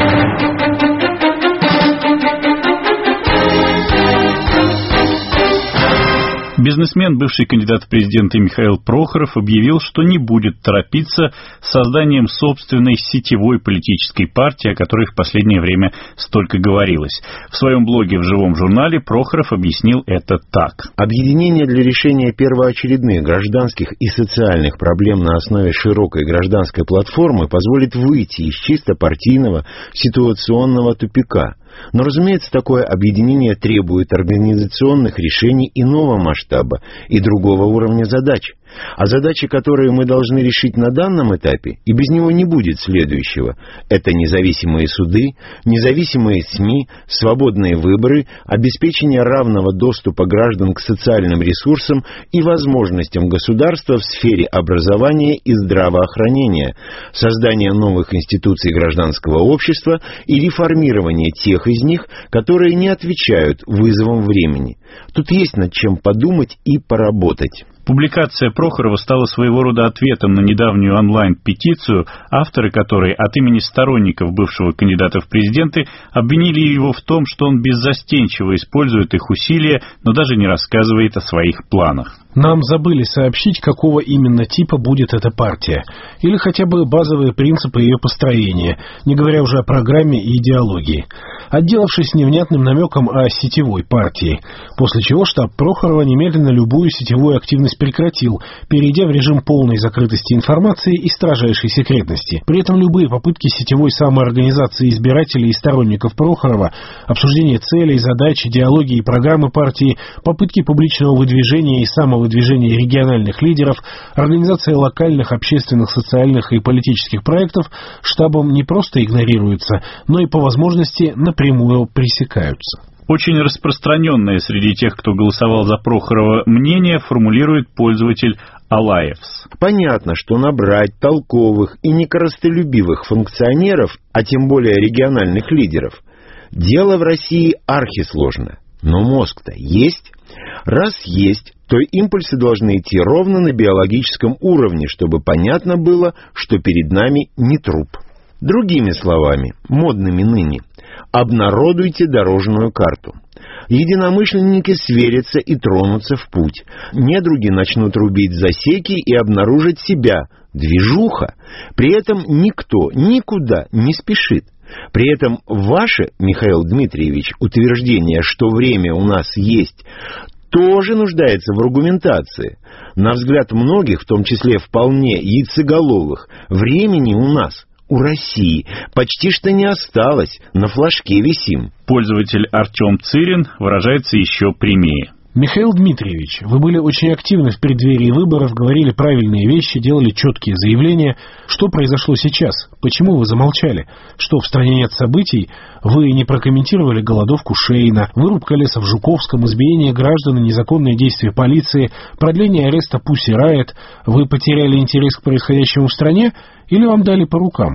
Бизнесмен, бывший кандидат в президенты Михаил Прохоров объявил, что не будет торопиться с созданием собственной сетевой политической партии, о которой в последнее время столько говорилось. В своем блоге в «Живом журнале» Прохоров объяснил это так. Объединение для решения первоочередных гражданских и социальных проблем на основе широкой гражданской платформы позволит выйти из чисто партийного ситуационного тупика. Но, разумеется, такое объединение требует организационных решений иного масштаба и другого уровня задач. А задачи, которые мы должны решить на данном этапе, и без него не будет следующего. Это независимые суды, независимые СМИ, свободные выборы, обеспечение равного доступа граждан к социальным ресурсам и возможностям государства в сфере образования и здравоохранения, создание новых институций гражданского общества и реформирование тех из них, которые не отвечают вызовам времени. Тут есть над чем подумать и поработать. Публикация Прохорова стала своего рода ответом на недавнюю онлайн-петицию, авторы которой от имени сторонников бывшего кандидата в президенты обвинили его в том, что он беззастенчиво использует их усилия, но даже не рассказывает о своих планах. Нам забыли сообщить, какого именно типа будет эта партия, или хотя бы базовые принципы ее построения, не говоря уже о программе и идеологии, отделавшись невнятным намеком о сетевой партии, после чего штаб Прохорова немедленно любую сетевую активность деятельность прекратил, перейдя в режим полной закрытости информации и строжайшей секретности. При этом любые попытки сетевой самоорганизации избирателей и сторонников Прохорова, обсуждение целей, задач, идеологии и программы партии, попытки публичного выдвижения и самовыдвижения региональных лидеров, организация локальных, общественных, социальных и политических проектов штабом не просто игнорируются, но и по возможности напрямую пресекаются. Очень распространенное среди тех, кто голосовал за Прохорова, мнение формулирует пользователь Алаевс. Понятно, что набрать толковых и некорыстолюбивых функционеров, а тем более региональных лидеров, дело в России архисложно. Но мозг-то есть. Раз есть, то импульсы должны идти ровно на биологическом уровне, чтобы понятно было, что перед нами не труп. Другими словами, модными ныне, обнародуйте дорожную карту. Единомышленники сверятся и тронутся в путь. Недруги начнут рубить засеки и обнаружить себя. Движуха. При этом никто никуда не спешит. При этом ваше, Михаил Дмитриевич, утверждение, что время у нас есть, тоже нуждается в аргументации. На взгляд многих, в том числе вполне яйцеголовых, времени у нас, у России, почти что не осталось, на флажке висим. Пользователь Артем Цирин выражается еще прямее. Михаил Дмитриевич, вы были очень активны в преддверии выборов, говорили правильные вещи, делали четкие заявления. Что произошло сейчас? Почему вы замолчали? Что, в стране нет событий? Вы не прокомментировали голодовку Шейна, вырубка леса в Жуковском, избиение граждан и незаконные действия полиции, продление ареста Пусси Райт. Вы потеряли интерес к происходящему в стране или вам дали по рукам?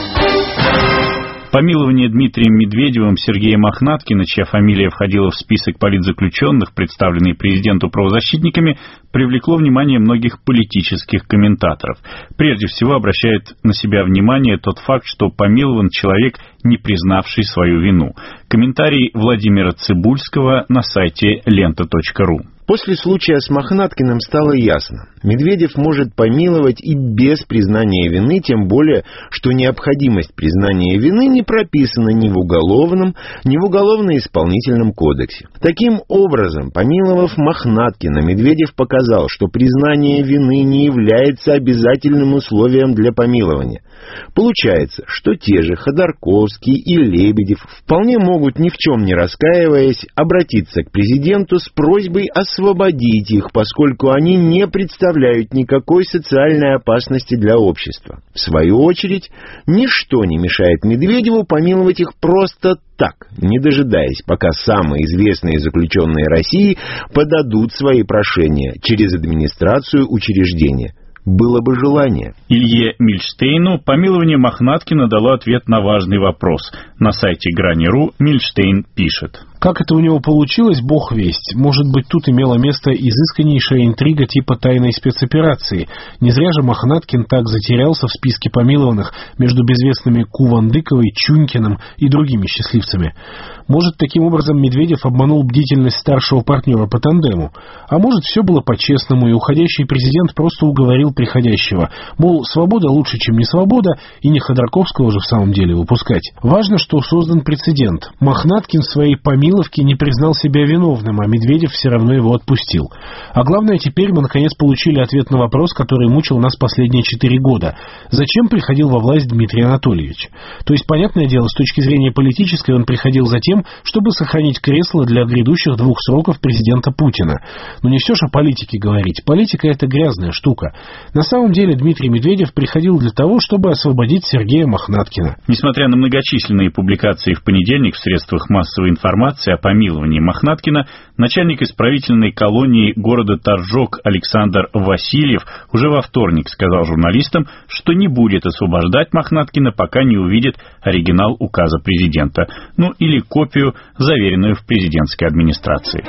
Помилование Дмитрием Медведевым Сергея Мохнаткина, чья фамилия входила в список политзаключенных, представленный президенту правозащитниками, привлекло внимание многих политических комментаторов. Прежде всего обращает на себя внимание тот факт, что помилован человек, не признавший свою вину. Комментарий Владимира Цыбульского на сайте лента точка ру. После случая с Мохнаткиным стало ясно. Медведев может помиловать и без признания вины, тем более, что необходимость признания вины не прописана ни в Уголовном, ни в Уголовно-исполнительном кодексе. Таким образом, помиловав Мохнаткина, Медведев показал, что признание вины не является обязательным условием для помилования. Получается, что те же Ходорковский и Лебедев вполне могут, ни в чем не раскаиваясь, обратиться к президенту с просьбой освободить их, поскольку они не представляют никакой социальной опасности для общества. В свою очередь, ничто не мешает Медведеву помиловать их просто так, не дожидаясь, пока самые известные заключенные России подадут свои прошения через администрацию учреждения. Было бы желание. Илье Мильштейну помилование Мохнаткина дало ответ на важный вопрос. На сайте Грани точка ру Мильштейн пишет. Как это у него получилось, бог весть. Может быть, тут имела место изысканнейшая интрига типа тайной спецоперации. Не зря же Мохнаткин так затерялся в списке помилованных между безвестными Кувандыковой, Чунькиным и другими счастливцами. Может, таким образом Медведев обманул бдительность старшего партнера по тандему. А может, все было по-честному, и уходящий президент просто уговорил приходящего. Мол, свобода лучше, чем не свобода, и не Ходорковского же в самом деле выпускать. Важно, что создан прецедент. Мохнаткин в своей помиловке не признал себя виновным, а Медведев все равно его отпустил. А главное, теперь мы наконец получили ответ на вопрос, который мучил нас последние четыре года. Зачем приходил во власть Дмитрий Анатольевич? То есть, понятное дело, с точки зрения политической он приходил за тем, чтобы сохранить кресло для грядущих двух сроков президента Путина. Но не все же о политике говорить. Политика — это грязная штука. На самом деле Дмитрий Медведев приходил для того, чтобы освободить Сергея Мохнаткина. Несмотря на многочисленные публикации в понедельник в средствах массовой информации о помиловании Мохнаткина, начальник исправительной колонии города Торжок Александр Васильев уже во вторник сказал журналистам, что не будет освобождать Мохнаткина, пока не увидит оригинал указа президента, ну или копию, заверенную в президентской администрации.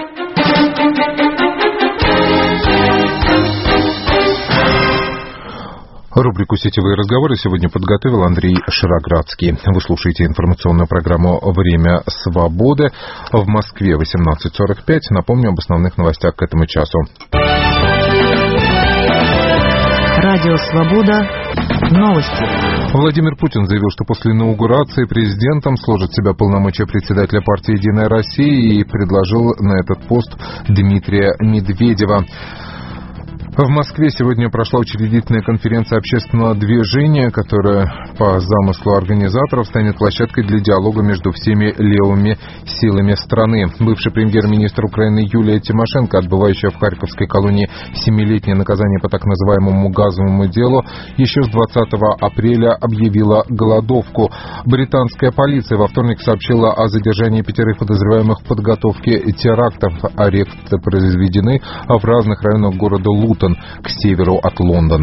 Рубрику «Сетевые разговоры» сегодня подготовил Андрей Широградский. Вы слушаете информационную программу «Время свободы». В Москве восемнадцать сорок пять. Напомню об основных новостях к этому часу. Радио «Свобода». Новости. Владимир Путин заявил, что после инаугурации президентом сложит в себя полномочия председателя партии «Единая Россия» и предложил на этот пост Дмитрия Медведева. В Москве сегодня прошла учредительная конференция общественного движения, которая по замыслу организаторов станет площадкой для диалога между всеми левыми силами страны. Бывший премьер-министр Украины Юлия Тимошенко, отбывающая в Харьковской колонии семилетнее наказание по так называемому газовому делу, еще с двадцатого апреля объявила голодовку. Британская полиция во вторник сообщила о задержании пятерых подозреваемых в подготовке терактов. Аресты произведены в разных районах города Лутон, к северу от Лондона.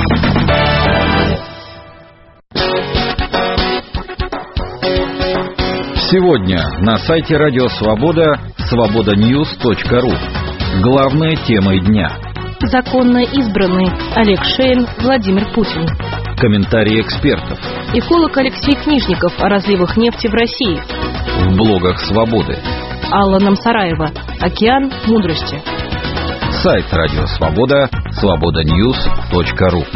Сегодня на сайте Радио Свобода свобода ньюс точка ру. Главные темы дня. Законно избранный Олег Шейн, Владимир Путин. Комментарии экспертов. Эколог Алексей Книжников о разливах нефти в России. В блогах Свободы. Алла Намсараева. Океан мудрости. Сайт Радио Свобода свобода ньюс точка ру.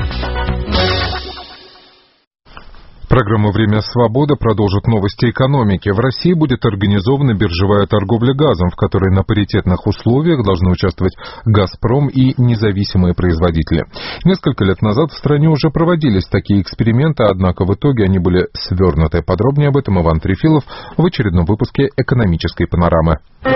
Программа «Время свободы» продолжит новости экономики. В России будет организована биржевая торговля газом, в которой на паритетных условиях должны участвовать «Газпром» и независимые производители. Несколько лет назад в стране уже проводились такие эксперименты, однако в итоге они были свернуты. Подробнее об этом Иван Трефилов в очередном выпуске «Экономической панорамы».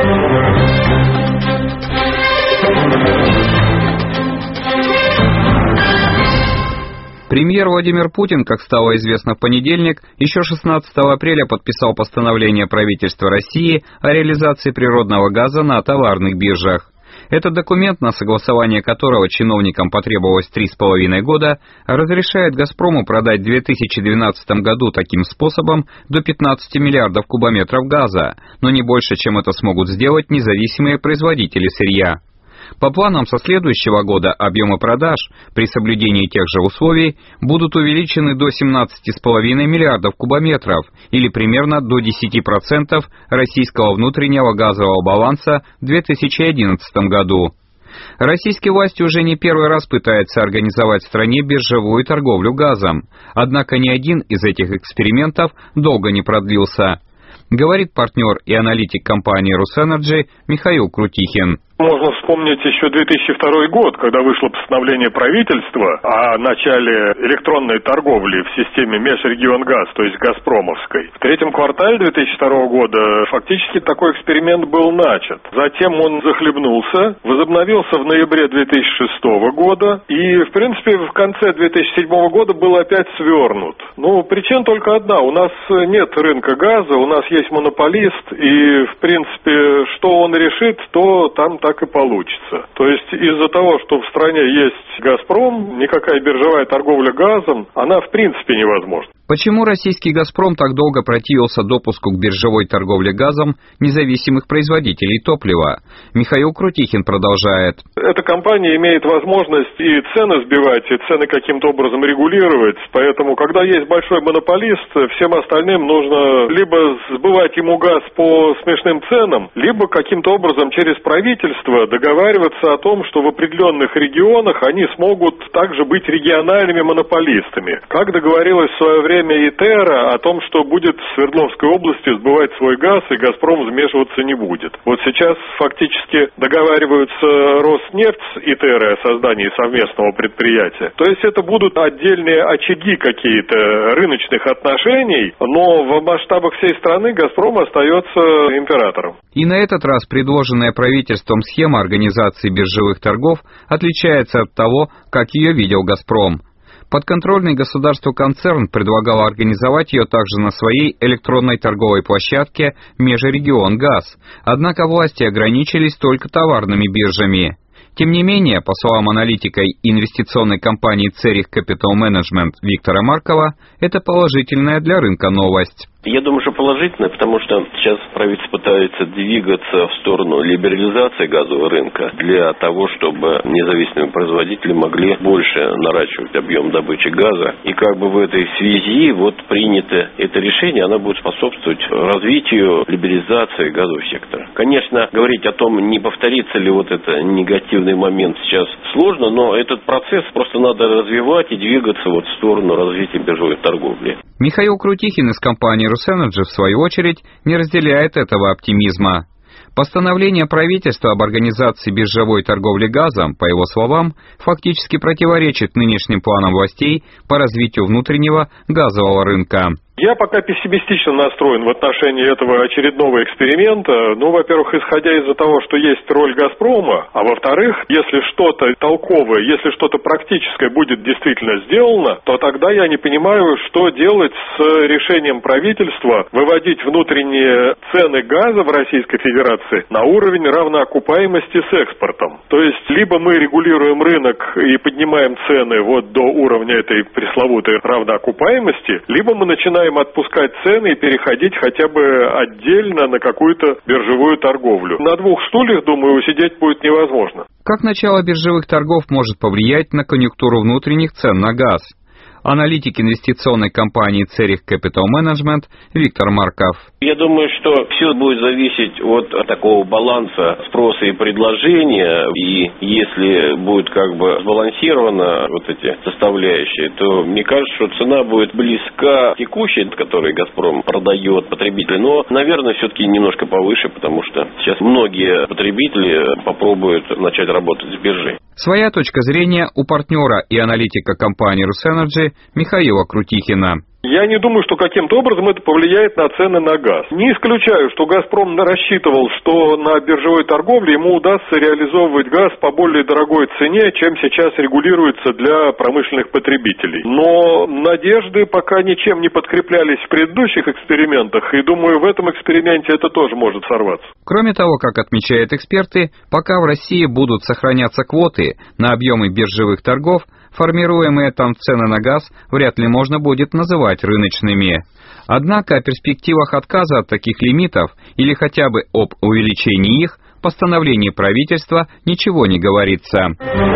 Премьер Владимир Путин, как стало известно в понедельник, еще шестнадцатого апреля подписал постановление правительства России о реализации природного газа на товарных биржах. Этот документ, на согласование которого чиновникам потребовалось три с половиной года, разрешает «Газпрому» продать в две тысячи двенадцатом году таким способом до пятнадцати миллиардов кубометров газа, но не больше, чем это смогут сделать независимые производители сырья. По планам со следующего года объемы продаж при соблюдении тех же условий будут увеличены до семнадцати с половиной миллиардов кубометров или примерно до десяти процентов российского внутреннего газового баланса в две тысячи одиннадцатом году. Российские власти уже не первый раз пытаются организовать в стране биржевую торговлю газом, однако ни один из этих экспериментов долго не продлился, говорит партнер и аналитик компании «Русэнерджи» Михаил Крутихин. Можно вспомнить еще две тысячи второй год, когда вышло постановление правительства о начале электронной торговли в системе Межрегионгаз, то есть Газпромовской. В третьем квартале две тысячи второго года фактически такой эксперимент был начат. Затем он захлебнулся, возобновился в ноябре две тысячи шестого года и, в принципе, в конце две тысячи седьмого года был опять свернут. Ну, причина только одна. У нас нет рынка газа, у нас есть монополист, и, в принципе, что он решит, то там так и получится. То есть из-за того, что в стране есть «Газпром», никакая биржевая торговля газом, она в принципе невозможна. Почему российский «Газпром» так долго противился допуску к биржевой торговле газом независимых производителей топлива? Михаил Крутихин продолжает. Эта компания имеет возможность и цены сбивать, и цены каким-то образом регулировать, поэтому, когда есть большой монополист, всем остальным нужно либо сбывать ему газ по смешным ценам, либо каким-то образом через правительство договариваться о том, что в определенных регионах они смогут также быть региональными монополистами. Как договорилась в свое время и ТЭРа о том, что будет в Свердловской области сбывать свой газ, и «Газпром» вмешиваться не будет. Вот сейчас фактически договариваются Роснефть и ТЭРа о создании совместного предприятия. То есть это будут отдельные очаги какие-то рыночных отношений, но в масштабах всей страны «Газпром» остается императором. И на этот раз предложенная правительством схема организации биржевых торгов отличается от того, как ее видел «Газпром». Подконтрольный государству концерн предлагал организовать ее также на своей электронной торговой площадке «Межрегионгаз», однако власти ограничились только товарными биржами. Тем не менее, по словам аналитика инвестиционной компании «Церих Capital Management» Виктора Маркова, это положительная для рынка новость. Я думаю, что положительно, потому что сейчас правительство пытается двигаться в сторону либерализации газового рынка для того, чтобы независимые производители могли больше наращивать объем добычи газа. И как бы в этой связи вот принято это решение, оно будет способствовать развитию либерализации газового сектора. Конечно, говорить о том, не повторится ли вот это негативный момент сейчас сложно, но этот процесс просто надо развивать и двигаться вот в сторону развития биржевой торговли. Михаил Крутихин из компании «Русэнерджи» в свою очередь не разделяет этого оптимизма. Постановление правительства об организации биржевой торговли газом, по его словам, фактически противоречит нынешним планам властей по развитию внутреннего газового рынка. Я пока пессимистично настроен в отношении этого очередного эксперимента. Ну, во-первых, исходя из-за того, что есть роль «Газпрома», а во-вторых, если что-то толковое, если что-то практическое будет действительно сделано, то тогда я не понимаю, что делать с решением правительства выводить внутренние цены газа в Российской Федерации на уровень равноокупаемости с экспортом. То есть, либо мы регулируем рынок и поднимаем цены вот до уровня этой пресловутой равноокупаемости, либо мы начинаем отпускать цены и переходить хотя бы отдельно на какую-то биржевую торговлю. На двух стульях, думаю, усидеть будет невозможно. Как начало биржевых торгов может повлиять на конъюнктуру внутренних цен на газ? Аналитик инвестиционной компании Церих Capital Management Виктор Марков. Я думаю, что все будет зависеть от такого баланса спроса и предложения. И если будет как бы сбалансировано вот эти составляющие, то мне кажется, что цена будет близка текущей, которой «Газпром» продает потребителю. Но, наверное, все-таки немножко повыше, потому что сейчас многие потребители попробуют начать работать с биржей. Своя точка зрения у партнера и аналитика компании «Русэнерджи» Михаила Крутихина. Я не думаю, что каким-то образом это повлияет на цены на газ. Не исключаю, что «Газпром» рассчитывал, что на биржевой торговле ему удастся реализовывать газ по более дорогой цене, чем сейчас регулируется для промышленных потребителей. Но надежды пока ничем не подкреплялись в предыдущих экспериментах, и думаю, в этом эксперименте это тоже может сорваться. Кроме того, как отмечают эксперты, пока в России будут сохраняться квоты на объемы биржевых торгов, формируемые там цены на газ вряд ли можно будет называть рыночными. Однако о перспективах отказа от таких лимитов или хотя бы об увеличении их в постановлении правительства ничего не говорится.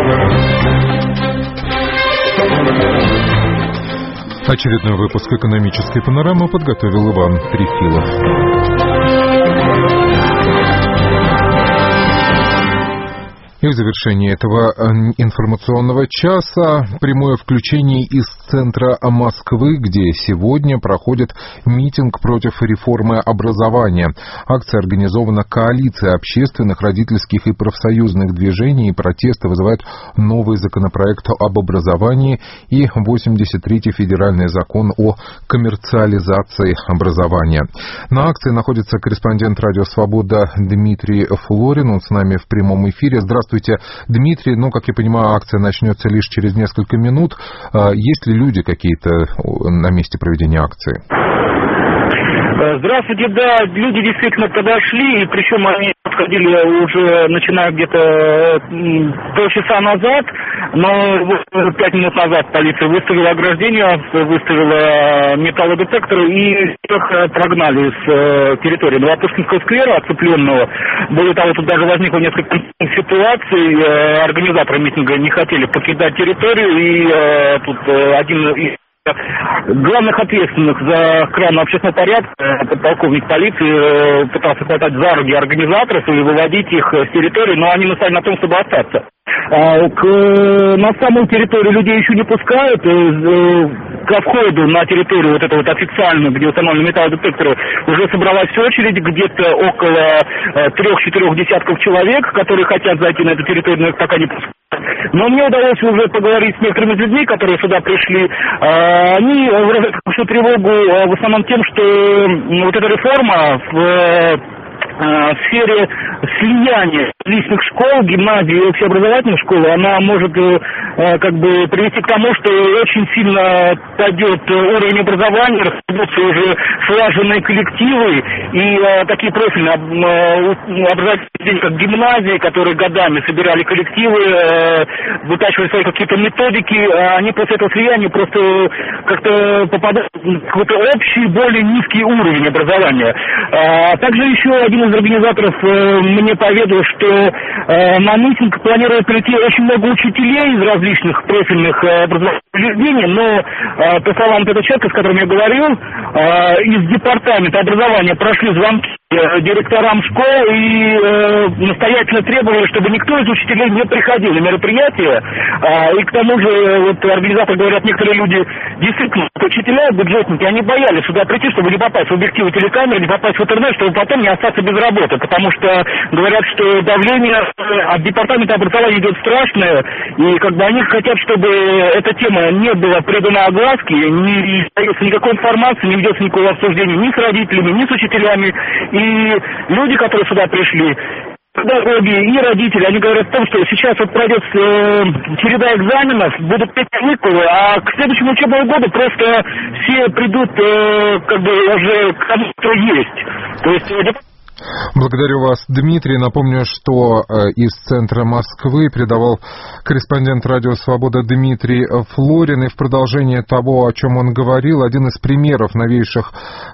Очередной выпуск «Экономической панорамы» подготовил Иван Трефилов. И в завершении этого информационного часа прямое включение из центра Москвы, где сегодня проходит митинг против реформы образования. Акция организована коалицией общественных, родительских и профсоюзных движений, и протесты вызывают новый законопроект об образовании и восемьдесят третий федеральный закон о коммерциализации образования. На акции находится корреспондент «Радио Свобода» Дмитрий Флорин. Он с нами в прямом эфире. Здравствуйте. Здравствуйте, Дмитрий. Ну, как я понимаю, акция начнется лишь через несколько минут. Есть ли люди какие-то на месте проведения акции? Здравствуйте, да, люди действительно подошли, и причем они подходили уже, начиная где-то полчаса назад, но вот пять минут назад полиция выставила ограждение, выставила металлодетекторы и их прогнали с территории Новопушкинского сквера, оцепленного. Более того, тут даже возникло несколько ситуаций, организаторы митинга не хотели покидать территорию, и тут один из главных ответственных за охрану общественного порядка, подполковник полиции, пытался хватать за руки организаторов и выводить их с территории, но они настояли на том, чтобы остаться. К, на саму территорию людей еще не пускают. Ко входу на территорию вот этого вот официальную, где установлены металлодетекторы, уже собралась очередь, где-то около трех-четырех десятков человек, которые хотят зайти на эту территорию, но их пока не пускают. Но мне удалось уже поговорить с некоторыми людьми, которые сюда пришли. Они выражают всю тревогу в основном тем, что вот эта реформа в в сфере слияния различных школ, гимназий и общеобразовательных школ, она может как бы привести к тому, что очень сильно пойдет уровень образования, распадутся уже слаженные коллективы, и такие профильные образовательные, как гимназии, которые годами собирали коллективы, вытачивали свои какие-то методики, они после этого слияния просто как-то попадают в какой-то общий, более низкий уровень образования. А также еще один из организаторов э, мне поведал, что э, на митинг планируют прийти очень много учителей из различных профильных э, образовательных учреждения, но, по словам этого человека, с которым я говорил, из департамента образования прошли звонки директорам школ и э, настоятельно требовали, чтобы никто из учителей не приходил на мероприятия. А, и к тому же, вот организаторы говорят, некоторые люди, действительно, учителя, бюджетники, они боялись сюда прийти, чтобы не попасть в объективы телекамеры, не попасть в интернет, чтобы потом не остаться без работы. Потому что говорят, что давление от департамента образования идет страшное, и как бы они хотят, чтобы эта тема не была предана огласке, не дается никакой информации, не ведется никакого обсуждения ни с родителями, ни с учителями. И люди, которые сюда пришли, педагоги и родители, они говорят о том, что сейчас вот пройдет э, череда экзаменов, будут пять каникулы, а к следующему учебному году просто все придут э, как бы уже к тому, что есть. То есть Благодарю вас, Дмитрий. Напомню, что из центра Москвы передавал корреспондент «Радио Свобода» Дмитрий Флорин. И в продолжение того, о чем он говорил, один из примеров новейших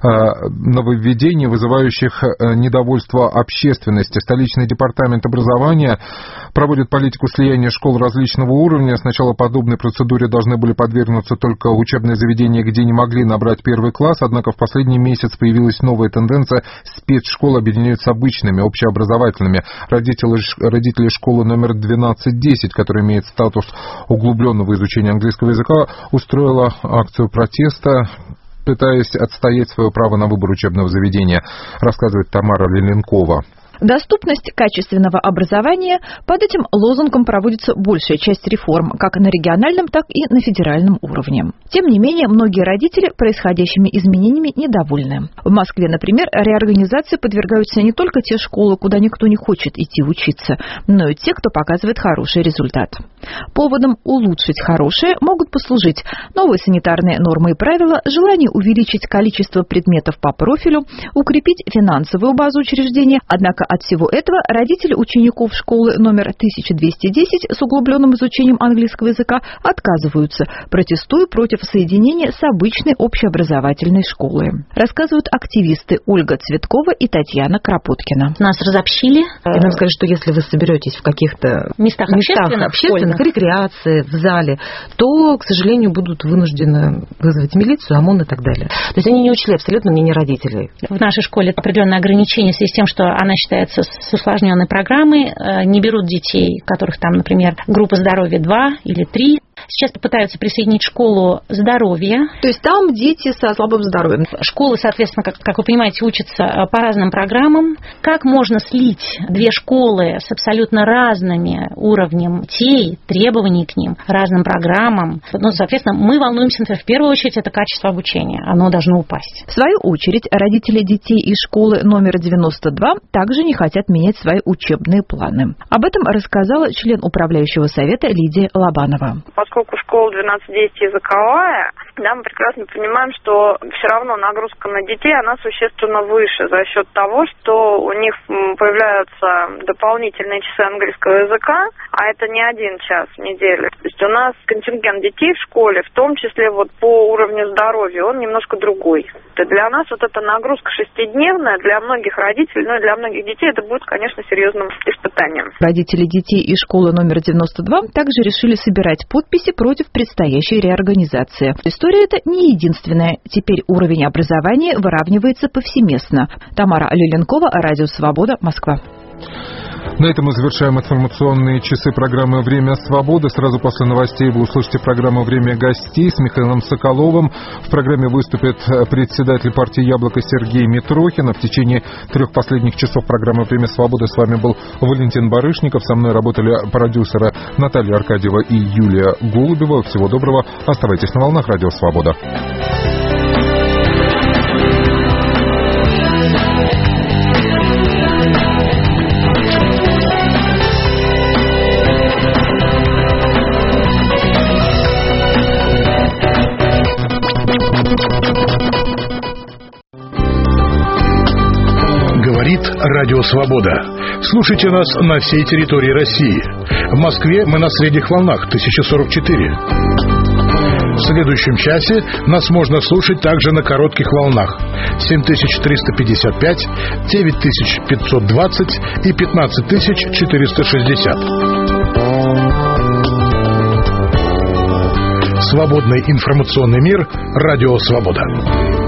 нововведений, вызывающих недовольство общественности. Столичный департамент образования проводит политику слияния школ различного уровня. Сначала подобной процедуре должны были подвергнуться только учебные заведения, где не могли набрать первый класс. Однако в последний месяц появилась новая тенденция: спецшколы объединяют с обычными, общеобразовательными. Родители, родители школы номер двенадцать десять, которая имеет статус углубленного изучения английского языка, устроила акцию протеста, пытаясь отстоять свое право на выбор учебного заведения, рассказывает Тамара Леленкова. Доступность качественного образования – под этим лозунгом проводится большая часть реформ, как на региональном, так и на федеральном уровне. Тем не менее, многие родители происходящими изменениями недовольны. В Москве, например, реорганизации подвергаются не только те школы, куда никто не хочет идти учиться, но и те, кто показывает хороший результат. Поводом улучшить хорошее могут послужить новые санитарные нормы и правила, желание увеличить количество предметов по профилю, укрепить финансовую базу учреждения. Однако от всего этого родители учеников школы номер тысяча двести десять с углубленным изучением английского языка отказываются, протестуя против соединения с обычной общеобразовательной школой. Рассказывают активисты Ольга Цветкова и Татьяна Кропоткина. Нас разобщили. И нам сказали, что если вы соберетесь в каких-то местах, местах общественных, общественных рекреации, в зале, то, к сожалению, будут вынуждены вызвать милицию, ОМОН и так далее. То есть они не учли абсолютно мнение родителей. В нашей школе определенное ограничение в связи с тем, что она считается с усложненной программой, не берут детей, которых там, например, группа здоровья два или три. Сейчас попытаются присоединить школу здоровья. То есть там дети со слабым здоровьем. Школы, соответственно, как, как вы понимаете, учатся по разным программам. Как можно слить две школы с абсолютно разными уровнем детей, требований к ним, разным программам? Ну, соответственно, мы волнуемся, в первую очередь, это качество обучения. Оно должно упасть. В свою очередь, родители детей из школы номер девяносто два также не хотят менять свои учебные планы. Об этом рассказала член управляющего совета Лидия Лобанова. Поскольку школа двенадцать десять языковая, да, мы прекрасно понимаем, что все равно нагрузка на детей, она существенно выше за счет того, что у них появляются дополнительные часы английского языка, а это не один час в неделю. То есть у нас контингент детей в школе, в том числе вот по уровню здоровья, он немножко другой. Для нас вот эта нагрузка шестидневная, для многих родителей, ну и для многих детей это будет, конечно, серьезным испытанием. Родители детей из школы номер девяносто два также решили собирать подписи против предстоящей реорганизации. История эта не единственная. Теперь уровень образования выравнивается повсеместно. Тамара Леленкова, Радио Свобода, Москва. На этом мы завершаем информационные часы программы «Время свободы». Сразу после новостей вы услышите программу «Время гостей» с Михаилом Соколовым. В программе выступит председатель партии «Яблоко» Сергей Митрохин. В течение трех последних часов программы «Время свободы» с вами был Валентин Барышников. Со мной работали продюсеры Наталья Аркадьева и Юлия Голубева. Всего доброго. Оставайтесь на волнах «Радио Свобода». Говорит Радио Свобода. Слушайте нас на всей территории России. В Москве мы на средних волнах тысяча сорок четыре. В следующем часе нас можно слушать также на коротких волнах семь тысяч триста пятьдесят пять, девять тысяч пятьсот двадцать и пятнадцать тысяч четыреста шестьдесят. Свободный информационный мир. Радио «Свобода».